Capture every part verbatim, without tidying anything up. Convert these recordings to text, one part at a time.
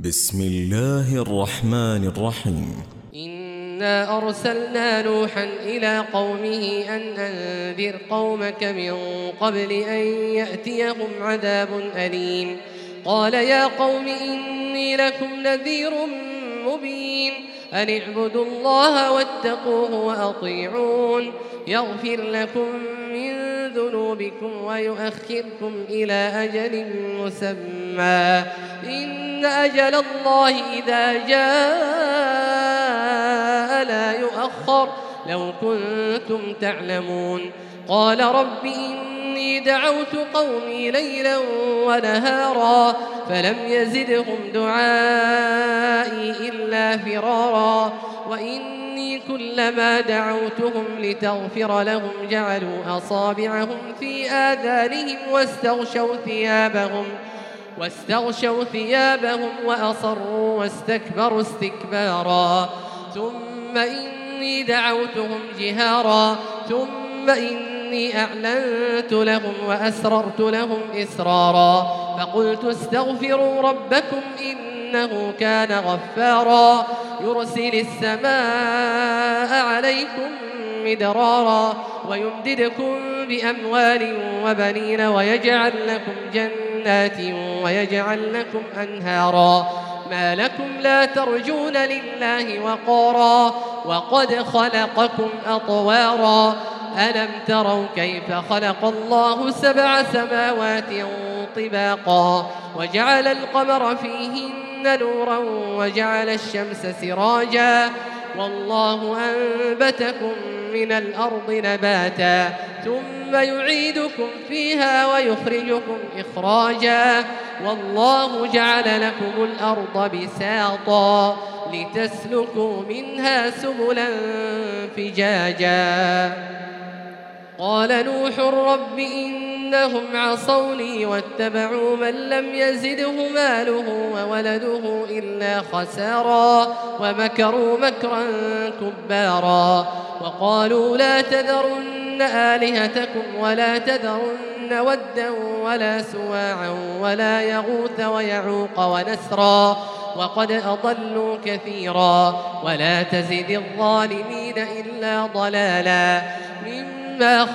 بسم الله الرحمن الرحيم. إنا أرسلنا نوحا إلى قومه أن أنذر قومك من قبل أن يأتيهم عذاب أليم. قال يا قوم إني لكم نذير مبين أن اعبدوا الله واتقوه وأطيعون يغفر لكم من ذنوبكم ويؤخركم إلى أجل مسمى إن أجل الله إذا جاء لا يؤخر لو كنتم تعلمون. قال رب إني دعوت قومي ليلا ونهارا فلم يزدهم دعائي إلا فرارا وإني كلما دعوتهم لتغفر لهم جعلوا أصابعهم في آذانهم واستغشوا ثيابهم واستغشوا ثيابهم وأصروا واستكبروا استكبارا ثم إني دعوتهم جهارا ثم إني أعلنت لهم وأسررت لهم إسرارا فقلت استغفروا ربكم إنه كان غفارا يرسل السماء عليكم مدرارا ويمددكم بأموال وبنين ويجعل لكم جنات ويجعل لكم أنهارا ما لكم لا ترجون لله وقارا وقد خلقكم أطوارا ألم تروا كيف خلق الله سبع سماوات طباقا وجعل القمر فيهن نورا وجعل الشمس سراجا والله أنبتكم من الأرض نباتا ثم يعيدكم فيها ويخرجكم إخراجا والله جعل لكم الأرض بساطا لتسلكوا منها سبلا فجاجا. قال نوح رب إنهم عصوني واتبعوا من لم يزده ماله وولده إلا خسارا ومكروا مكرا كبارا وقالوا لا تذرن آلهتكم ولا تذرن ودا ولا سواعا ولا يغوث ويعوق ونسرا وقد أضلوا كثيرا ولا تزد الظالمين إلا ضلالا مما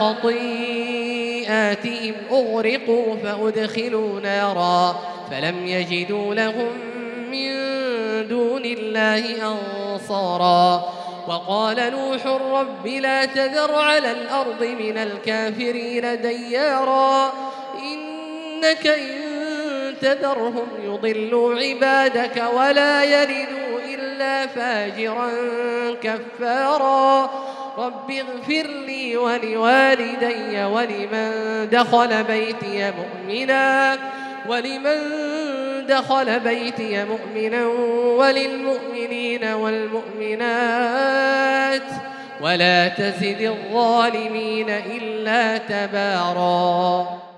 خطيئاتهم أغرقوا فأدخلوا نارا فلم يجدوا لهم من دون الله أنصارا وقال نوح رب لا تذر على الأرض من الكافرين ديارا إنك إن تذرهم يضلوا عبادك ولا يلدوا إلا فاجرا كفارا رب اغفر لي ولوالدي ولمن دخل بيتي مؤمنا ولمن دخل بيتي مؤمنا وللمؤمنين والمؤمنات ولا تزد الظالمين إلا تبارا.